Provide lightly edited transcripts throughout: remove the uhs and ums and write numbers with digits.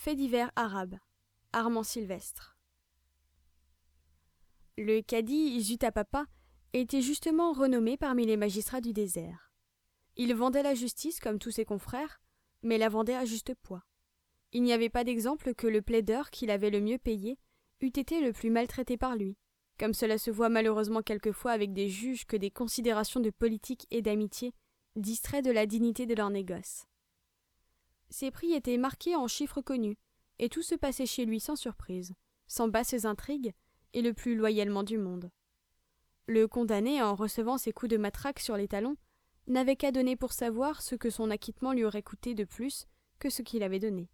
Faits divers arabes. Armand Sylvestre. Le cadi Zutapapa était justement renommé parmi les magistrats du désert. Il vendait la justice comme tous ses confrères, mais la vendait à juste poids. Il n'y avait pas d'exemple que le plaideur qu'il avait le mieux payé eût été le plus maltraité par lui, comme cela se voit malheureusement quelquefois avec des juges que des considérations de politique et d'amitié distraient de la dignité de leur négoce. Ses prix étaient marqués en chiffres connus, et tout se passait chez lui sans surprise, sans basses intrigues, et le plus loyalement du monde. Le condamné, en recevant ses coups de matraque sur les talons, n'avait qu'à donner pour savoir ce que son acquittement lui aurait coûté de plus que ce qu'il avait donné.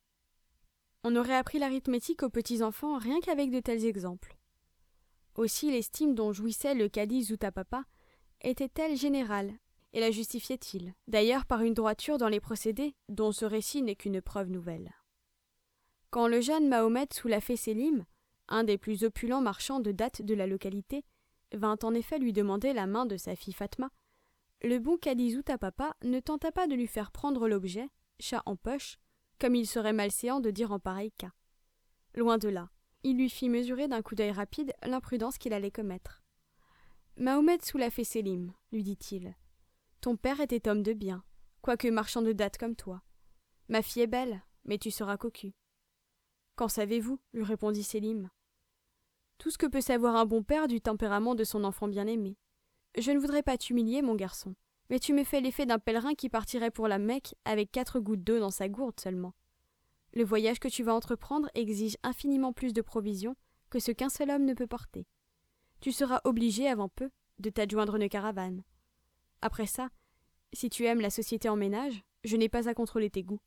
On aurait appris l'arithmétique aux petits-enfants rien qu'avec de tels exemples. Aussi l'estime dont jouissait le cadi Zutapapa était-elle générale, et la justifiait-il, d'ailleurs par une droiture dans les procédés dont ce récit n'est qu'une preuve nouvelle. Quand le jeune Mahomet Soulafé Selim, un des plus opulents marchands de date de la localité, vint en effet lui demander la main de sa fille Fatma, le bon cadi Zutapapa ne tenta pas de lui faire prendre l'objet, chat en poche, comme il serait malséant de dire en pareil cas. Loin de là, il lui fit mesurer d'un coup d'œil rapide l'imprudence qu'il allait commettre. « Mahomet Soulafé Selim, lui dit-il, ton père était homme de bien, quoique marchand de date comme toi. Ma fille est belle, mais tu seras cocu. » « Qu'en savez-vous » lui répondit Sélim. « Tout ce que peut savoir un bon père du tempérament de son enfant bien-aimé. Je ne voudrais pas t'humilier, mon garçon, mais tu me fais l'effet d'un pèlerin qui partirait pour la Mecque avec 4 gouttes d'eau dans sa gourde seulement. Le voyage que tu vas entreprendre exige infiniment plus de provisions que ce qu'un seul homme ne peut porter. Tu seras obligé, avant peu, de t'adjoindre une caravane. Après ça, si tu aimes la société en ménage, je n'ai pas à contrôler tes goûts.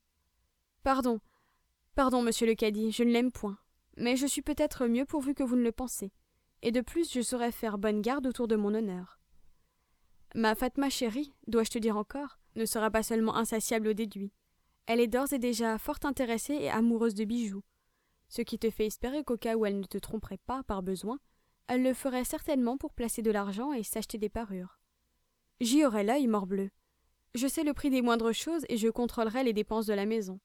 Pardon, monsieur le cadi, je ne l'aime point, mais je suis peut-être mieux pourvu que vous ne le pensez, et de plus je saurai faire bonne garde autour de mon honneur. Ma Fatma chérie, dois-je te dire encore, ne sera pas seulement insatiable au déduit. Elle est d'ores et déjà fort intéressée et amoureuse de bijoux, ce qui te fait espérer qu'au cas où elle ne te tromperait pas par besoin, elle le ferait certainement pour placer de l'argent et s'acheter des parures. J'y aurai l'œil, morbleu. Je sais le prix des moindres choses et je contrôlerai les dépenses de la maison.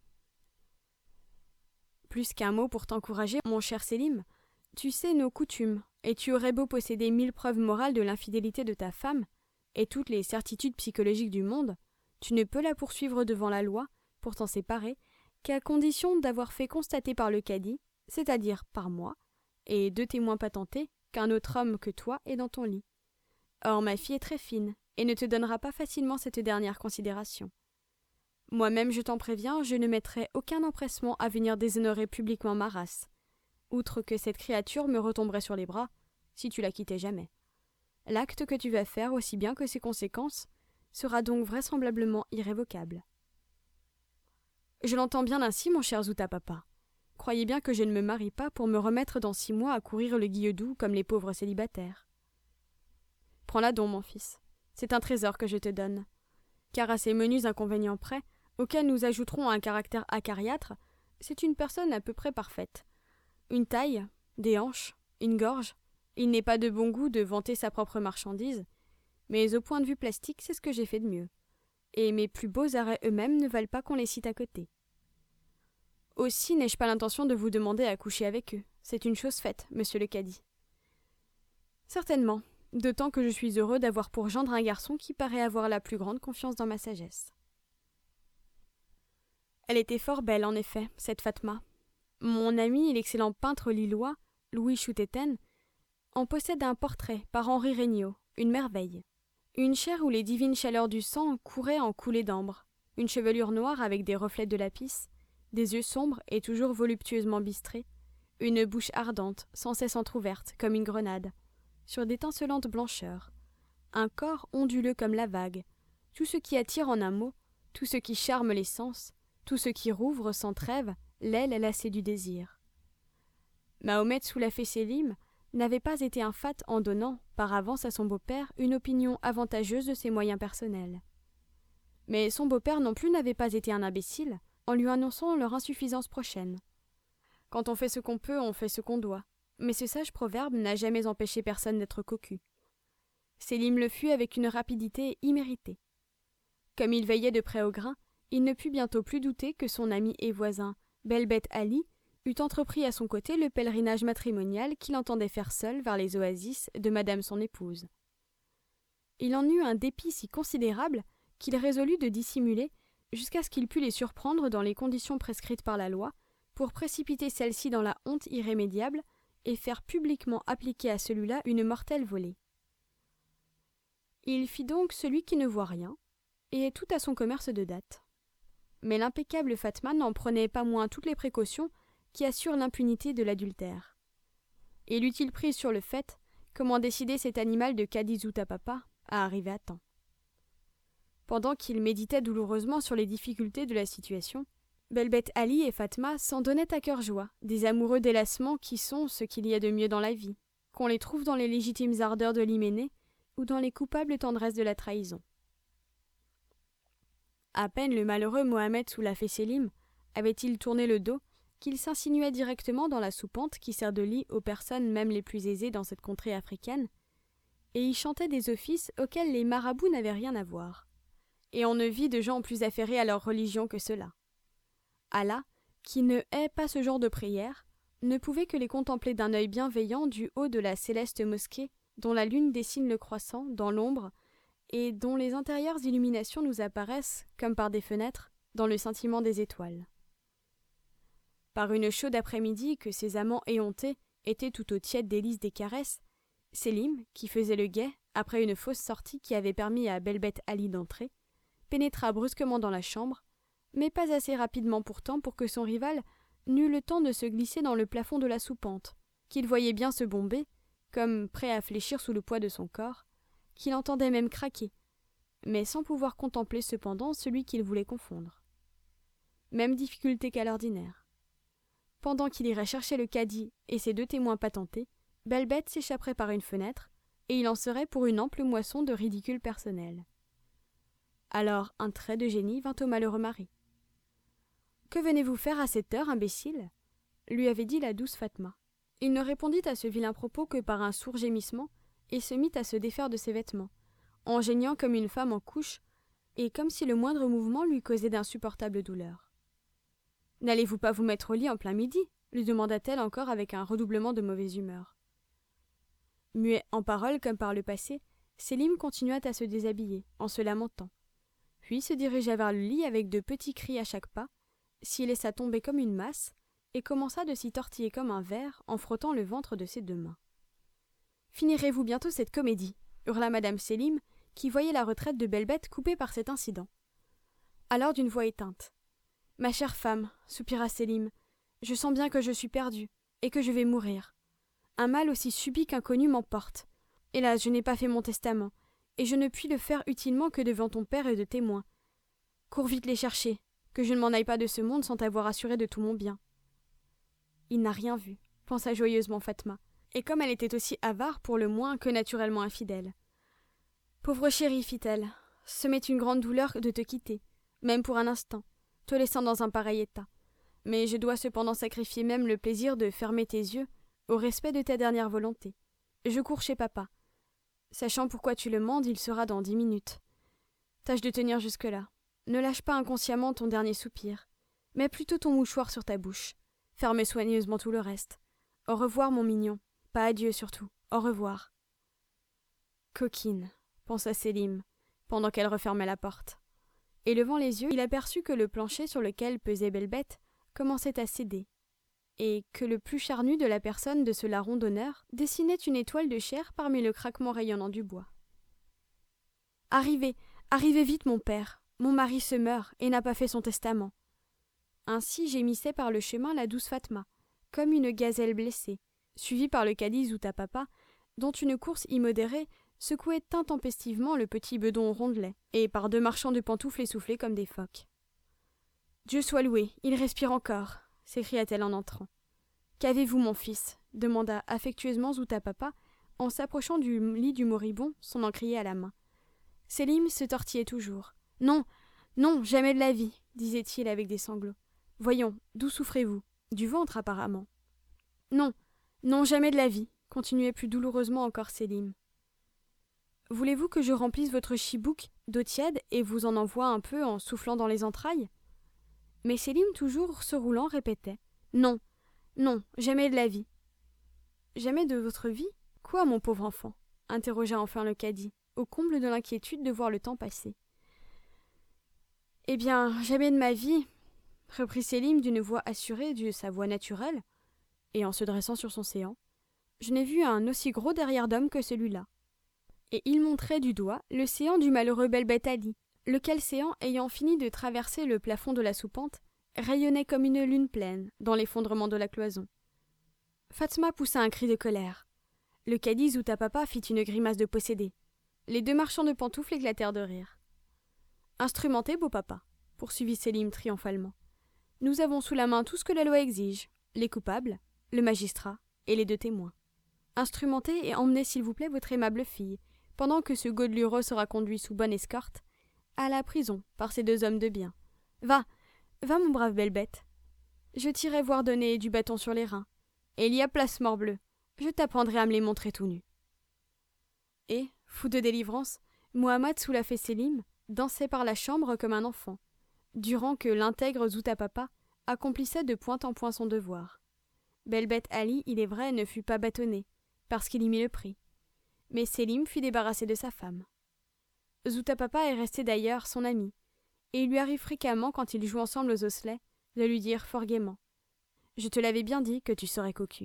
Plus qu'un mot pour t'encourager, mon cher Sélim, tu sais nos coutumes, et tu aurais beau posséder 1000 preuves morales de l'infidélité de ta femme, et toutes les certitudes psychologiques du monde, tu ne peux la poursuivre devant la loi, pour t'en séparer, qu'à condition d'avoir fait constater par le cadi, c'est-à-dire par moi, et 2 témoins patentés, qu'un autre homme que toi est dans ton lit. Or ma fille est très fine, et ne te donnera pas facilement cette dernière considération. Moi-même, je t'en préviens, je ne mettrai aucun empressement à venir déshonorer publiquement ma race, outre que cette créature me retomberait sur les bras, si tu la quittais jamais. L'acte que tu vas faire, aussi bien que ses conséquences, sera donc vraisemblablement irrévocable. Je l'entends bien ainsi, mon cher Zutapapa. Croyez bien que je ne me marie pas pour me remettre dans 6 mois à courir le guilledou comme les pauvres célibataires. Prends-la donc, mon fils. C'est un trésor que je te donne. Car à ces menus inconvénients près, auquel nous ajouterons un caractère acariâtre, c'est une personne à peu près parfaite. Une taille, des hanches, une gorge. Il n'est pas de bon goût de vanter sa propre marchandise, mais au point de vue plastique, c'est ce que j'ai fait de mieux. Et mes plus beaux arrêts eux-mêmes ne valent pas qu'on les cite à côté. Aussi n'ai-je pas l'intention de vous demander à coucher avec eux. C'est une chose faite, monsieur le cadi. Certainement, d'autant que je suis heureux d'avoir pour gendre un garçon qui paraît avoir la plus grande confiance dans ma sagesse. Elle était fort belle, en effet, cette Fatma. Mon ami, l'excellent peintre lillois, Louis Choutetten, en possède un portrait par Henri Regnault, une merveille. Une chair où les divines chaleurs du sang couraient en coulées d'ambre, une chevelure noire avec des reflets de lapis, des yeux sombres et toujours voluptueusement bistrés, une bouche ardente, sans cesse entr'ouverte, comme une grenade, sur d'étincelantes blancheurs, un corps onduleux comme la vague, tout ce qui attire en un mot, tout ce qui charme les sens, tout ce qui rouvre sans trêve l'aile lacée du désir. Mahomet Soulafé Selim n'avait pas été un fat en donnant, par avance à son beau-père, une opinion avantageuse de ses moyens personnels. Mais son beau-père non plus n'avait pas été un imbécile, en lui annonçant leur insuffisance prochaine. Quand on fait ce qu'on peut, on fait ce qu'on doit, mais ce sage proverbe n'a jamais empêché personne d'être cocu. Sélim le fut avec une rapidité imméritée. Comme il veillait de près au grain, il ne put bientôt plus douter que son ami et voisin, Belbet Ali eut entrepris à son côté le pèlerinage matrimonial qu'il entendait faire seul vers les oasis de madame son épouse. Il en eut un dépit si considérable qu'il résolut de dissimuler jusqu'à ce qu'il pût les surprendre dans les conditions prescrites par la loi pour précipiter celle-ci dans la honte irrémédiable et faire publiquement appliquer à celui-là une mortelle volée. Il fit donc celui qui ne voit rien, et tout à son commerce de date. Mais l'impeccable Fatma n'en prenait pas moins toutes les précautions qui assurent l'impunité de l'adultère. Et l'eût-il prise sur le fait comment décider cet animal de Kadizoutapapa à arriver à temps. Pendant qu'il méditait douloureusement sur les difficultés de la situation, Belbet Ali et Fatma s'en donnaient à cœur joie, des amoureux délassement qui sont ce qu'il y a de mieux dans la vie, qu'on les trouve dans les légitimes ardeurs de l'hyménée ou dans les coupables tendresses de la trahison. À peine le malheureux Mohamed Soulafé Selim avait-il tourné le dos qu'il s'insinuait directement dans la soupente qui sert de lit aux personnes même les plus aisées dans cette contrée africaine, et y chantait des offices auxquels les marabouts n'avaient rien à voir. Et on ne vit de gens plus affairés à leur religion que ceux-là. Allah, qui ne hait pas ce genre de prière, ne pouvait que les contempler d'un œil bienveillant du haut de la céleste mosquée dont la lune dessine le croissant dans l'ombre et dont les intérieures illuminations nous apparaissent, comme par des fenêtres, dans le scintillement des étoiles. Par une chaude après-midi que ses amants éhontés étaient tout au tiède délices des caresses, Selim, qui faisait le guet, après une fausse sortie qui avait permis à Belbet Ali d'entrer, pénétra brusquement dans la chambre, mais pas assez rapidement pourtant pour que son rival n'eût le temps de se glisser dans le plafond de la soupente, qu'il voyait bien se bomber, comme prêt à fléchir sous le poids de son corps, qu'il entendait même craquer, mais sans pouvoir contempler cependant celui qu'il voulait confondre. Même difficulté qu'à l'ordinaire. Pendant qu'il irait chercher le cadi et ses 2 témoins patentés, Belbet s'échapperait par une fenêtre, et il en serait pour une ample moisson de ridicule personnel. Alors un trait de génie vint au malheureux mari. « Que venez-vous faire à cette heure, imbécile » lui avait dit la douce Fatma. Il ne répondit à ce vilain propos que par un sourd gémissement, et se mit à se défaire de ses vêtements, en geignant comme une femme en couche, et comme si le moindre mouvement lui causait d'insupportables douleurs. « N'allez-vous pas vous mettre au lit en plein midi » lui demanda-t-elle encore avec un redoublement de mauvaise humeur. Muet en paroles comme par le passé, Selim continua à se déshabiller, en se lamentant. Puis se dirigea vers le lit avec de petits cris à chaque pas, s'y laissa tomber comme une masse, et commença de s'y tortiller comme un ver en frottant le ventre de ses 2 mains. « Finirez-vous bientôt cette comédie » hurla madame Selim, qui voyait la retraite de Belbet coupée par cet incident. Alors d'une voix éteinte. « Ma chère femme, soupira Selim, je sens bien que je suis perdu, et que je vais mourir. Un mal aussi subit qu'inconnu m'emporte. Hélas, je n'ai pas fait mon testament, et je ne puis le faire utilement que devant ton père et de témoins. Cours vite les chercher, que je ne m'en aille pas de ce monde sans t'avoir assuré de tout mon bien. » Il n'a rien vu, pensa joyeusement Fatma, et comme elle était aussi avare pour le moins que naturellement infidèle. « Pauvre chérie, fit-elle, ce m'est une grande douleur de te quitter, même pour un instant, te laissant dans un pareil état. Mais je dois cependant sacrifier même le plaisir de fermer tes yeux au respect de ta dernière volonté. Je cours chez papa. Sachant pourquoi tu le mandes, il sera dans 10 minutes. Tâche de tenir jusque-là. Ne lâche pas inconsciemment ton dernier soupir. Mets plutôt ton mouchoir sur ta bouche. Ferme soigneusement tout le reste. Au revoir, mon mignon. Pas adieu, surtout. Au revoir. Coquine, pensa Selim, pendant qu'elle refermait la porte. Et levant les yeux, il aperçut que le plancher sur lequel pesait Belbet commençait à céder, et que le plus charnu de la personne de ce larron d'honneur dessinait une étoile de chair parmi le craquement rayonnant du bois. « Arrivez, arrivez vite, mon père. Mon mari se meurt et n'a pas fait son testament. » Ainsi gémissait par le chemin la douce Fatma, comme une gazelle blessée, suivie par le cadi Zoutapapa, dont une course immodérée secouait intempestivement le petit bedon rondelet, et par 2 marchands de pantoufles essoufflés comme des phoques. « Dieu soit loué, il respire encore !» s'écria-t-elle en entrant. « Qu'avez-vous, mon fils » demanda affectueusement Zoutapapa, en s'approchant du lit du moribond, son encrier à la main. Selim se tortillait toujours. « Non, non, jamais de la vie » disait-il avec des sanglots. « Voyons, d'où souffrez-vous ? Du ventre, apparemment. »« Non, non, jamais de la vie » continuait plus douloureusement encore Selim. « Voulez-vous que je remplisse votre chibouk d'eau tiède et vous en envoie un peu en soufflant dans les entrailles » Mais Sélim, toujours se roulant, répétait « Non, non, jamais de la vie. » « Jamais de votre vie ? Quoi, mon pauvre enfant ?» interrogea enfin le cadi, au comble de l'inquiétude de voir le temps passer. « Eh bien, jamais de ma vie, » reprit Sélim d'une voix assurée de sa voix naturelle, et en se dressant sur son séant. « Je n'ai vu un aussi gros derrière d'homme que celui-là. » Et il montrait du doigt le séant du malheureux Bel-Beth Ali, lequel séant, ayant fini de traverser le plafond de la soupente, rayonnait comme une lune pleine dans l'effondrement de la cloison. Fatma poussa un cri de colère. Le cadi Zoutapapa fit une grimace de possédé. Les deux marchands de pantoufles éclatèrent de rire. « Instrumenté, beau papa, » poursuivit Sélim triomphalement. « Nous avons sous la main tout ce que la loi exige, les coupables, le magistrat et les deux témoins. Instrumentez et emmenez s'il vous plaît votre aimable fille, pendant que ce Godelureau sera conduit sous bonne escorte, à la prison par ces deux hommes de bien. Va, va mon brave Bel-Beth. Je t'irai voir donner du bâton sur les reins. Et il y a place, morbleu. Je t'apprendrai à me les montrer tout nus. » Et, fou de délivrance, Mohammed soulafait Sélim, dansait par la chambre comme un enfant, durant que l'intègre Zoutapapa accomplissait de point en point son devoir. Bel-Beth Ali, il est vrai, ne fut pas bâtonné, parce qu'il y mit le prix. Mais Sélim fut débarrassé de sa femme. Zoutapapa est resté d'ailleurs son ami, et il lui arrive fréquemment, quand ils jouent ensemble aux osselets, de lui dire fort gaiement « Je te l'avais bien dit que tu serais cocu. »